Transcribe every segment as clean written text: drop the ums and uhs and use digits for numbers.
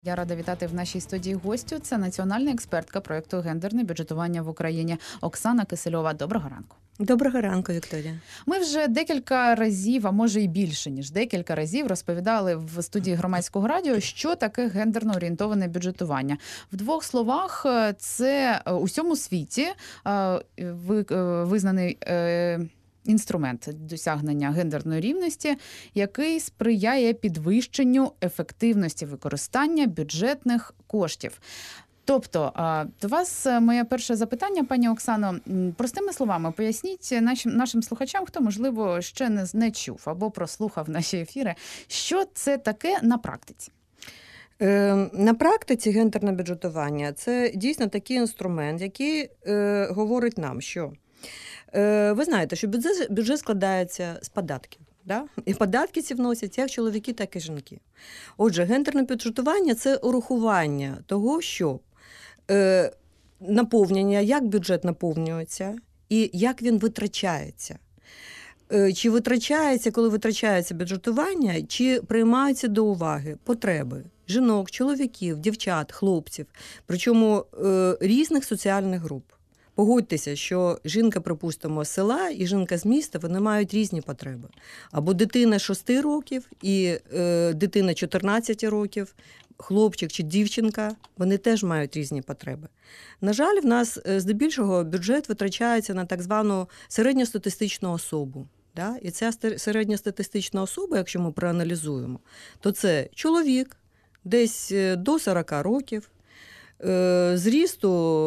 Я рада вітати в нашій студії гостю. Це національна експертка проєкту «Гендерне бюджетування в Україні» Оксана Кисельова. Доброго ранку. Доброго ранку, Вікторія. Ми вже декілька разів, а може і більше, ніж декілька разів, розповідали в студії Громадського радіо, що таке гендерно орієнтоване бюджетування. В двох словах, це у всьому світі визнаний інструмент досягнення гендерної рівності, який сприяє підвищенню ефективності використання бюджетних коштів. Тобто, до вас моє перше запитання, пані Оксано. Простими словами, поясніть нашим слухачам, хто, можливо, ще не чув або прослухав наші ефіри, що це таке на практиці? На практиці гендерне бюджетування – це дійсно такий інструмент, який говорить нам, що ви знаєте, що бюджет складається з податків. Да? І податки ці вносять як чоловіки, так і жінки. Отже, гендерне бюджетування – це урахування того, що наповнення, як бюджет наповнюється і як він витрачається. Чи витрачається, коли витрачається бюджетування, чи приймаються до уваги потреби жінок, чоловіків, дівчат, хлопців, причому різних соціальних груп. Погодьтеся, що жінка, припустимо, з села і жінка з міста, вони мають різні потреби. Або дитина 6 років і дитина 14 років, хлопчик чи дівчинка, вони теж мають різні потреби. На жаль, в нас здебільшого бюджет витрачається на так звану середньостатистичну особу. Да? І ця середньостатистична особа, якщо ми проаналізуємо, то це чоловік десь до 40 років, зрісту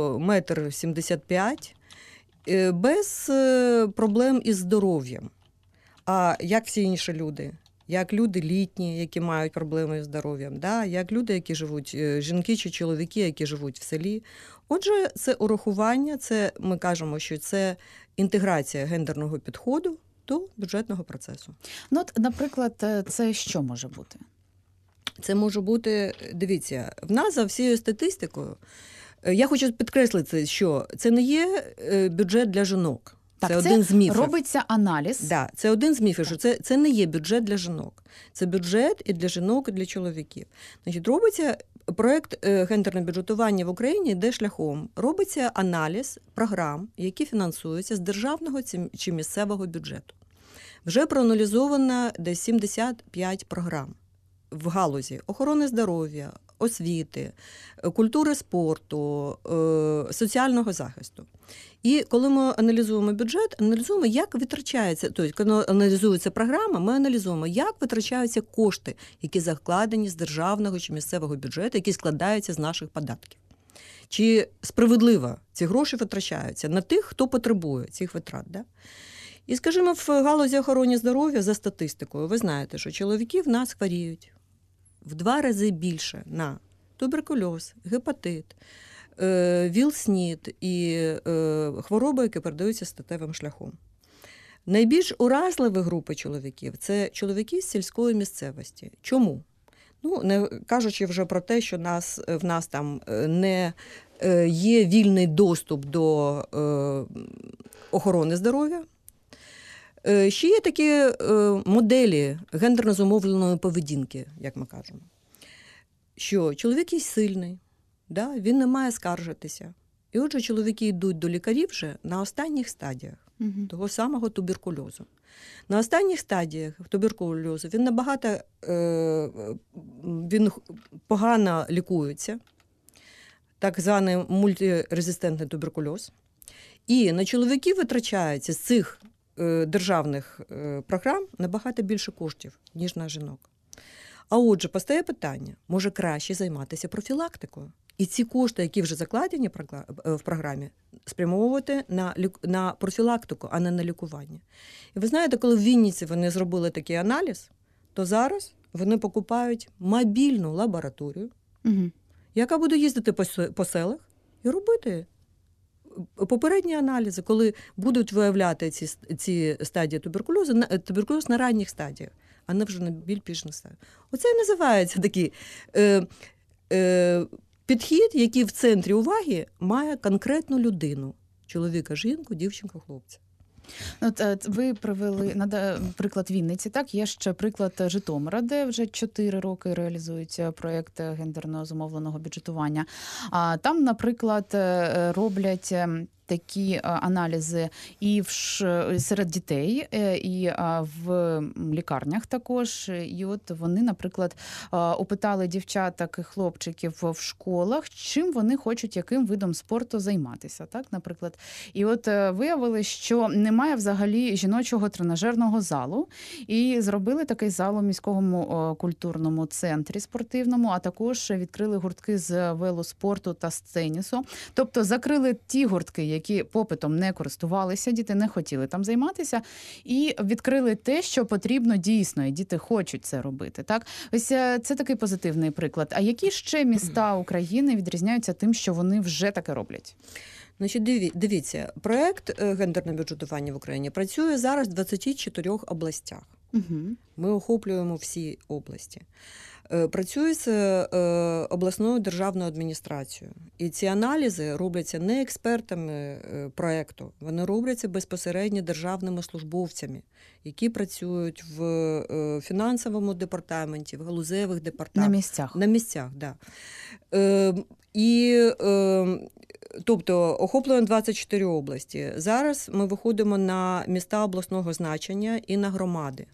1,75 м, без проблем із здоров'ям. А як всі інші люди? Як люди літні, які мають проблеми з здоров'ям, да? Як люди, які живуть, жінки чи чоловіки, які живуть в селі. Отже, це урахування, це ми кажемо, що це інтеграція гендерного підходу до бюджетного процесу. Ну, от, наприклад, це що може бути? Це може бути, дивіться, в нас за всією статистикою, я хочу підкреслити, що це не є бюджет для жінок. Так, це один з міфів. Робиться аналіз. Да, це один з міфів, що це не є бюджет для жінок. Це бюджет і для жінок, і для чоловіків. Значить, робиться проєкт «Гендерне бюджетування в Україні» йде шляхом. Робиться аналіз програм, які фінансуються з державного чи місцевого бюджету. Вже проаналізовано десь 75 програм в галузі охорони здоров'я, освіти, культури спорту, соціального захисту. І коли ми аналізуємо бюджет, аналізуємо, як витрачається, тобто, коли аналізується програма, ми аналізуємо, як витрачаються кошти, які закладені з державного чи місцевого бюджету, які складаються з наших податків. Чи справедливо ці гроші витрачаються на тих, хто потребує цих витрат. Да? І, скажімо, в галузі охорони здоров'я за статистикою, ви знаєте, що чоловіки в нас хворіють в 2 рази більше на туберкульоз, гепатит, ВІЛ-СНІД і хвороби, які передаються статевим шляхом. Найбільш уразливі групи чоловіків – це чоловіки з сільської місцевості. Чому? Ну, не кажучи вже про те, що в нас там не є вільний доступ до охорони здоров'я. Ще є такі моделі гендерно зумовленої поведінки, як ми кажемо, що чоловік є сильний, да? Він не має скаржитися. І отже, чоловіки йдуть до лікарів вже на останніх стадіях того самого туберкульозу. На останніх стадіях туберкульозу він він погано лікується, так званий мультирезистентний туберкульоз. І на чоловіків витрачається з цих державних програм набагато більше коштів, ніж на жінок. А отже, постає питання, може краще займатися профілактикою? І ці кошти, які вже закладені в програмі, спрямовувати на профілактику, а не на лікування. І ви знаєте, коли в Вінниці вони зробили такий аналіз, то зараз вони покупають мобільну лабораторію, яка буде їздити по селах і робити попередні аналізи, коли будуть виявляти ці стадії туберкульозу, туберкульоз на ранніх стадіях, а не вже на більш пізніх стадіях. Оце і називається такий підхід, який в центрі уваги має конкретну людину – чоловіка, жінку, дівчинку, хлопця. От ви привели приклад Вінниці, так? Є ще приклад Житомира, де вже 4 роки реалізується проєкт гендерно зумовленого бюджетування. А там, наприклад, роблять такі аналізи і серед дітей, і в лікарнях також. І от вони, наприклад, опитали дівчаток і хлопчиків в школах, чим вони хочуть, яким видом спорту займатися, так, наприклад. І от виявили, що немає взагалі жіночого тренажерного залу, і зробили такий зал у міському культурному центрі спортивному, а також відкрили гуртки з велоспорту та з тенісу. Тобто закрили ті гуртки, які попитом не користувалися, діти не хотіли там займатися, і відкрили те, що потрібно дійсно, і діти хочуть це робити. Так? Ось це такий позитивний приклад. А які ще міста України відрізняються тим, що вони вже таке роблять? Значить, дивіться, проєкт гендерне бюджетування в Україні працює зараз в 24 областях. Угу. Ми охоплюємо всі області. Працює з обласною державною адміністрацією. І ці аналізи робляться не експертами проєкту, вони робляться безпосередньо державними службовцями, які працюють в фінансовому департаменті, в галузевих департаментах. На місцях. На місцях, так. Тобто охоплюємо 24 області. Зараз ми виходимо на міста обласного значення і на громади.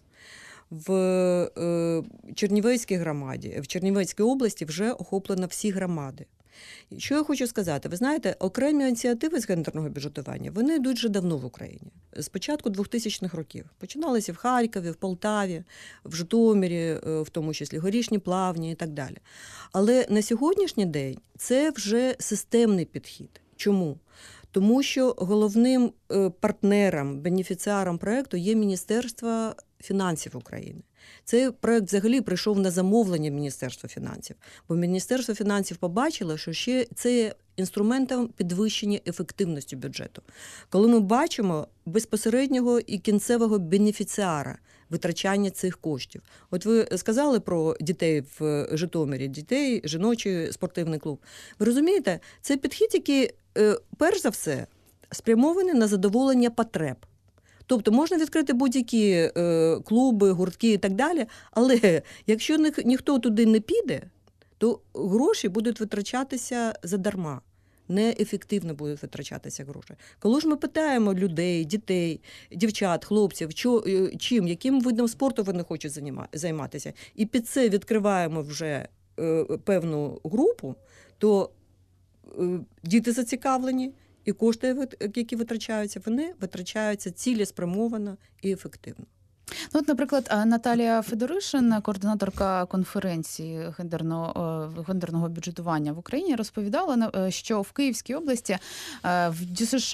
В Чернівецькій громаді, в Чернівецькій області вже охоплено всі громади. Що я хочу сказати? Ви знаєте, окремі ініціативи з гендерного бюджетування, вони йдуть вже давно в Україні. З початку 2000-х років. Починалися в Харкові, в Полтаві, в Житомирі, в тому числі Горішні Плавні і так далі. Але на сьогоднішній день це вже системний підхід. Чому? Тому що головним партнером, бенефіціаром проєкту є Міністерство фінансів України. Цей проєкт взагалі прийшов на замовлення Міністерства фінансів, бо Міністерство фінансів побачило, що ще це є інструментом підвищення ефективності бюджету. Коли ми бачимо безпосереднього і кінцевого бенефіціара витрачання цих коштів. От ви сказали про дітей в Житомирі, дітей, жіночий спортивний клуб. Ви розумієте, це підхід, який, перш за все, спрямований на задоволення потреб. Тобто можна відкрити будь-які клуби, гуртки і так далі, але якщо ніхто туди не піде, то гроші будуть витрачатися задарма. Неефективно будуть витрачатися гроші. Коли ж ми питаємо людей, дітей, дівчат, хлопців, яким видом спорту вони хочуть займатися, і під це відкриваємо вже певну групу, то діти зацікавлені, і кошти, які витрачаються, вони витрачаються цілеспрямовано і ефективно. Ну, от, наприклад, Наталія Федоришин, координаторка конференції гендерного бюджетування в Україні, розповідала, що в Київській області, в ДЮСШ,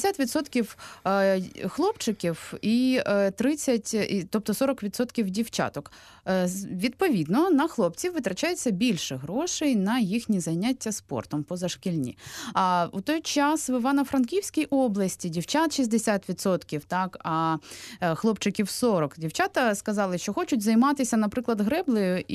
60% хлопчиків і 30%, тобто 40% дівчаток. Відповідно, на хлопців витрачається більше грошей на їхні заняття спортом позашкільні. А у той час в Івано-Франківській області дівчат 60%, так, а хлопчиків 40%. Дівчата сказали, що хочуть займатися, наприклад, греблею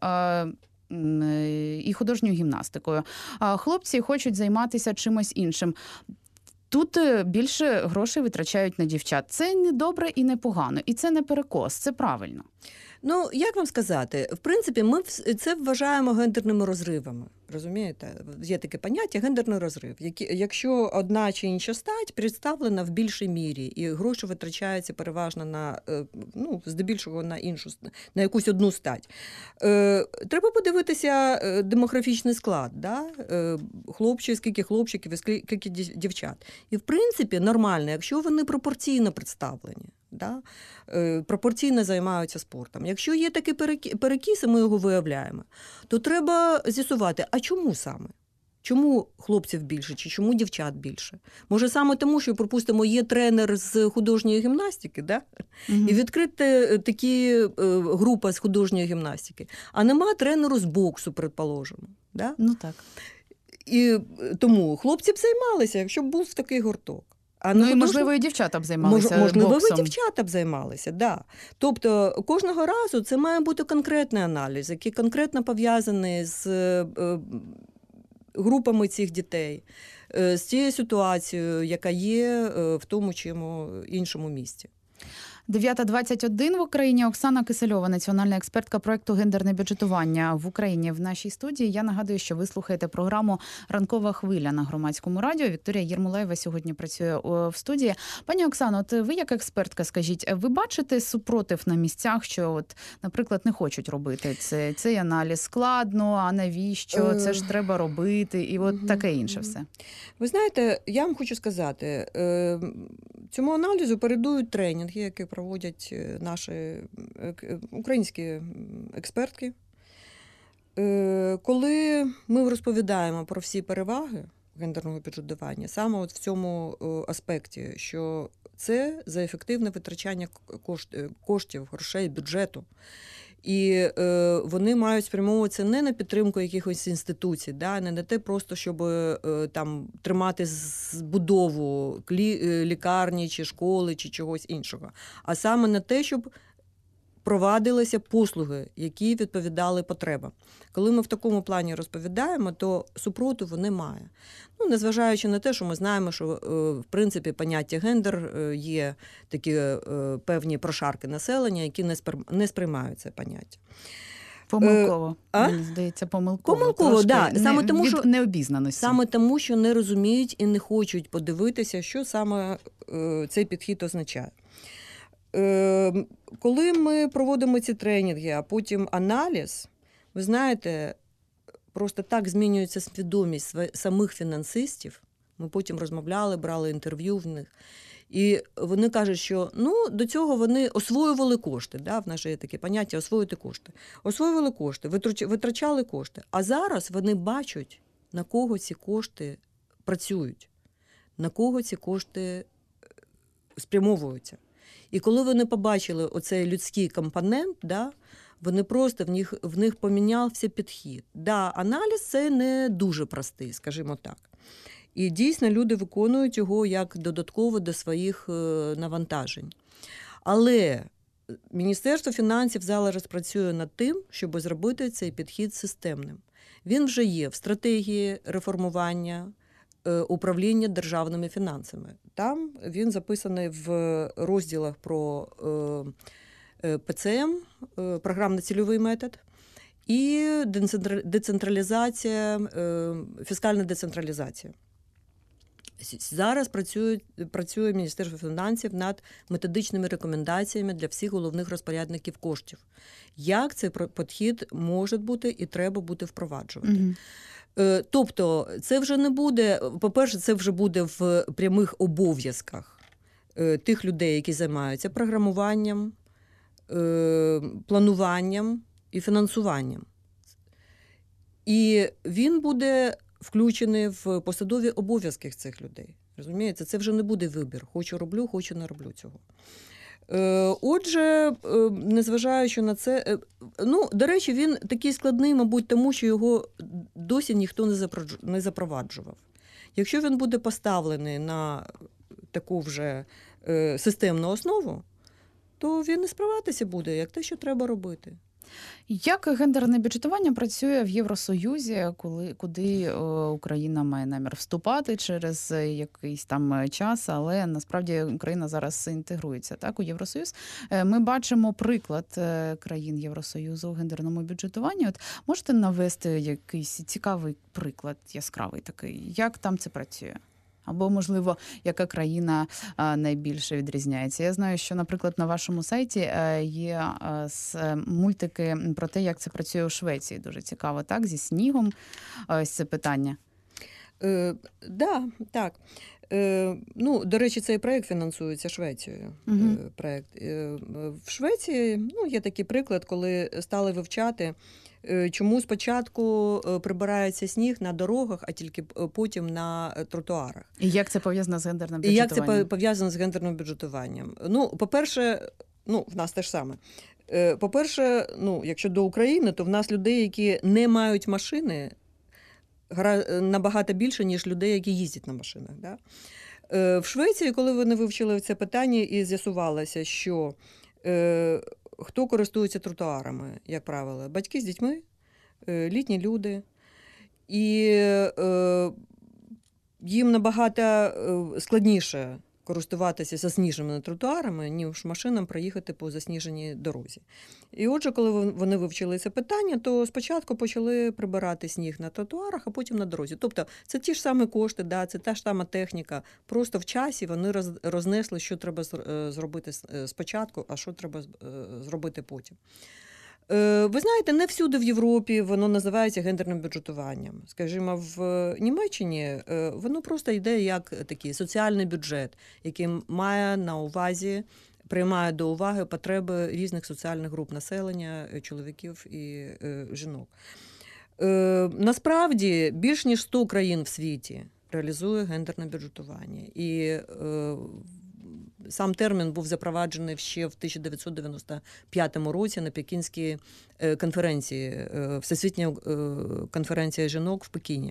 і художньою гімнастикою. А хлопці хочуть займатися чимось іншим. Тут більше грошей витрачають на дівчат. Це не добре і не погано, і це не перекос, це правильно. Ну, як вам сказати, в принципі, ми це вважаємо гендерними розривами. Розумієте? Є таке поняття гендерний розрив. Якщо одна чи інша стать представлена в більшій мірі, і гроші витрачаються переважно на, здебільшого на якусь одну стать. Треба подивитися демографічний склад, да? Скільки хлопчиків і скільки дівчат. І, в принципі, нормально, якщо вони пропорційно представлені. Да? Пропорційно займаються спортом. Якщо є такі перекіси, ми його виявляємо, то треба з'ясувати, а чому саме? Чому хлопців більше, чи чому дівчат більше? Може саме тому, що, припустимо, є тренер з художньої гімнастики, да? І відкрити такі групи з художньої гімнастики, а нема тренеру з боксу, предположимо. Да? Ну так. І тому хлопці б займалися, якщо б був такий гурток. І, можливо, і дівчата б займалися можливо, боксом. і дівчата б займалися, да. Тобто кожного разу це має бути конкретний аналіз, який конкретно пов'язаний з групами цих дітей, з цією ситуацією, яка є в тому чи іншому місті. 9:21 в Україні. Оксана Кисельова, національна експертка проекту «Гендерне бюджетування» в Україні в нашій студії. Я нагадую, що ви слухаєте програму «Ранкова хвиля» на Громадському радіо. Вікторія Єрмолаєва сьогодні працює в студії. Пані Оксано, от ви як експертка, скажіть, ви бачите супротив на місцях, що, от, наприклад, не хочуть робити цей аналіз? Складно, а навіщо? Це ж треба робити, і от таке інше все. Ви знаєте, я вам хочу сказати, цьому аналізу передують тренінги, які проводять наші українські експертки. Коли ми розповідаємо про всі переваги гендерного бюджетування, саме от в цьому аспекті, що це за ефективне витрачання коштів, грошей, бюджету. І вони мають спрямовуватися не на підтримку якихось інституцій, не на те просто, щоб там тримати збудову лікарні, чи школи, чи чогось іншого, а саме на те, щоб провадилися послуги, які відповідали потребам. Коли ми в такому плані розповідаємо, то супротиву немає. Незважаючи на те, що ми знаємо, що в принципі поняття гендер є такі певні прошарки населення, які не сприймають це поняття. Помилково. Мені здається, помилково. Помилково, так. Саме тому, що необізнаності. Саме тому, що не розуміють і не хочуть подивитися, що саме цей підхід означає. Коли ми проводимо ці тренінги, а потім аналіз, ви знаєте, просто так змінюється свідомість самих фінансистів. Ми потім розмовляли, брали інтерв'ю в них. І вони кажуть, що до цього вони освоювали кошти. В нас є таке поняття освоїти кошти. Освоювали кошти, витрачали кошти. А зараз вони бачать, на кого ці кошти працюють, на кого ці кошти спрямовуються. І коли вони побачили оцей людський компонент, вони просто в них помінявся підхід. Аналіз це не дуже простий, скажімо так. І дійсно люди виконують його як додатково до своїх навантажень. Але Міністерство фінансів зараз працює над тим, щоб зробити цей підхід системним. Він вже є в стратегії реформування управління державними фінансами. Там він записаний в розділах про ПЦМ, програмно-цільовий метод, і децентралізація, фіскальна децентралізація. Зараз працює Міністерство фінансів над методичними рекомендаціями для всіх головних розпорядників коштів. Як цей підхід може бути і треба буде впроваджувати. Тобто це вже не буде, по-перше, це вже буде в прямих обов'язках тих людей, які займаються програмуванням, плануванням і фінансуванням. І він буде включений в посадові обов'язки цих людей. Розумієте? Це вже не буде вибір. Хочу роблю, хочу не роблю цього. Отже, незважаючи на це, до речі, він такий складний, мабуть, тому, що його досі ніхто не запроваджував. Якщо він буде поставлений на таку вже системну основу, то він і сприйматися буде як те, що треба робити. Як гендерне бюджетування працює в Євросоюзі, куди Україна має намір вступати через якийсь там час, але насправді Україна зараз інтегрується у Євросоюз. Ми бачимо приклад країн Євросоюзу у гендерному бюджетуванні. От можете навести якийсь цікавий приклад, яскравий такий, як там це працює? Або, можливо, яка країна найбільше відрізняється. Я знаю, що, наприклад, на вашому сайті є мультики про те, як це працює у Швеції. Дуже цікаво, так? Зі снігом. Ось це питання. Так. До речі, цей проєкт фінансується Швецією. Проєкт. В Швеції є такий приклад, коли стали вивчати, чому спочатку прибирається сніг на дорогах, а тільки потім на тротуарах. І як це пов'язано з гендерним бюджетуванням? І як це пов'язано з гендерним бюджетуванням? По-перше, в нас те ж саме. По-перше, якщо до України, то в нас людей, які не мають машини, набагато більше, ніж людей, які їздять на машинах. Да? В Швеції, коли вони вивчили це питання і з'ясувалося, що хто користується тротуарами, як правило? Батьки з дітьми, літні люди. І їм набагато складніше користуватися засніженими тротуарами, ніж машинам проїхати по засніженій дорозі. І отже, коли вони вивчили це питання, то спочатку почали прибирати сніг на тротуарах, а потім на дорозі. Тобто це ті ж самі кошти, да, це та ж сама техніка. Просто в часі вони рознесли, що треба зробити спочатку, а що треба зробити потім. Ви знаєте, не всюди в Європі воно називається гендерним бюджетуванням. Скажімо, в Німеччині воно просто йде як такий соціальний бюджет, який має на увазі, приймає до уваги потреби різних соціальних груп населення, чоловіків і жінок. Насправді, більш ніж 100 країн в світі реалізує гендерне бюджетування. І сам термін був запроваджений ще в 1995 році на Пекінській конференції, Всесвітня конференція жінок в Пекіні.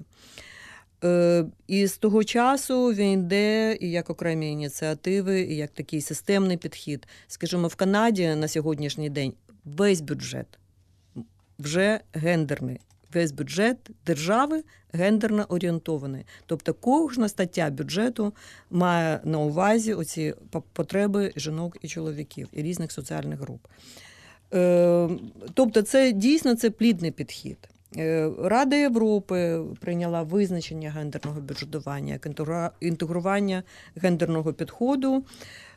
І з того часу він йде і як окремі ініціативи, і як такий системний підхід. Скажімо, в Канаді на сьогоднішній день весь бюджет вже гендерний. Весь бюджет держави гендерно орієнтований. Тобто кожна стаття бюджету має на увазі оці потреби жінок і чоловіків, і різних соціальних груп. Тобто це дійсно це плідний підхід. Рада Європи прийняла визначення гендерного бюджетування, як інтегрування гендерного підходу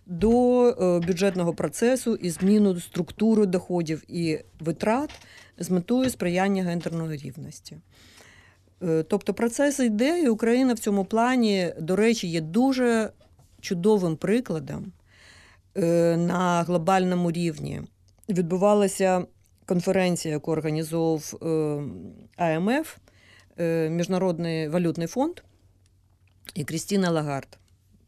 до бюджетного процесу і зміну структури доходів і витрат з метою сприяння гендерної рівності. Тобто процес йде, і Україна в цьому плані, до речі, є дуже чудовим прикладом на глобальному рівні. Відбувалася конференція, яку організовував АМФ, Міжнародний валютний фонд, і Крістіна Лагард,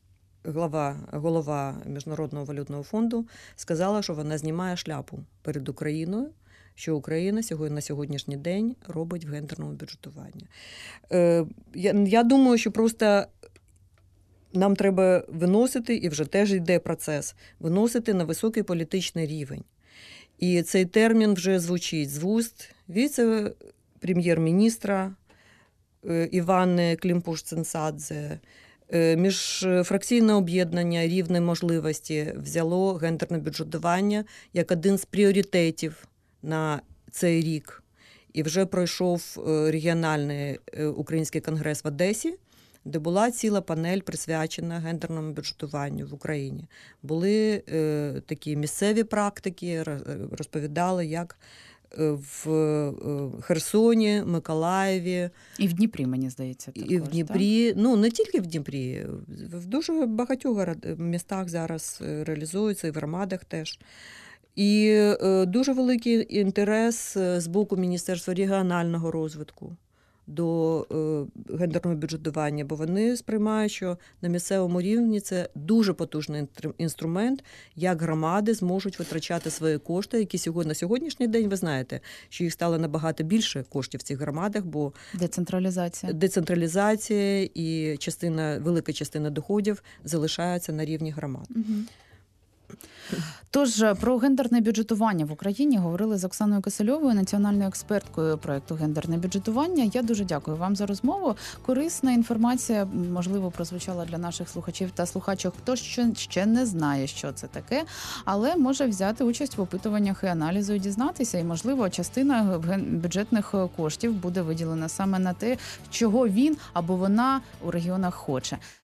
голова Міжнародного валютного фонду, сказала, що вона знімає шляпу перед Україною, що Україна на сьогоднішній день робить в гендерному бюджетуванні. Я думаю, що просто нам треба виносити, і вже теж йде процес, виносити на високий політичний рівень. І цей термін вже звучить з вуст віце-прем'єр-міністра Іванни Климпуш-Цинцадзе. Міжфракційне об'єднання «Рівні можливості» взяло гендерне бюджетування як один з пріоритетів на цей рік. І вже пройшов регіональний український конгрес в Одесі, де була ціла панель присвячена гендерному бюджетуванню в Україні. Були такі місцеві практики, розповідали, як в Херсоні, Миколаєві. І в Дніпрі, мені здається, також. І в Дніпрі, ну не тільки в Дніпрі, в дуже багатьох містах зараз реалізуються, і в громадах теж. І дуже великий інтерес з боку Міністерства регіонального розвитку до гендерного бюджетування, бо вони сприймають, що на місцевому рівні це дуже потужний інструмент, як громади зможуть витрачати свої кошти, які на сьогоднішній день, ви знаєте, що їх стало набагато більше коштів в цих громадах, бо децентралізація і велика частина доходів залишається на рівні громад. Угу. Тож про гендерне бюджетування в Україні говорили з Оксаною Кисельовою, національною експерткою проєкту «Гендерне бюджетування». Я дуже дякую вам за розмову. Корисна інформація, можливо, прозвучала для наших слухачів та слухачок, хто ще не знає, що це таке, але може взяти участь в опитуваннях і аналізу і дізнатися. І, можливо, частина бюджетних коштів буде виділена саме на те, чого він або вона у регіонах хоче.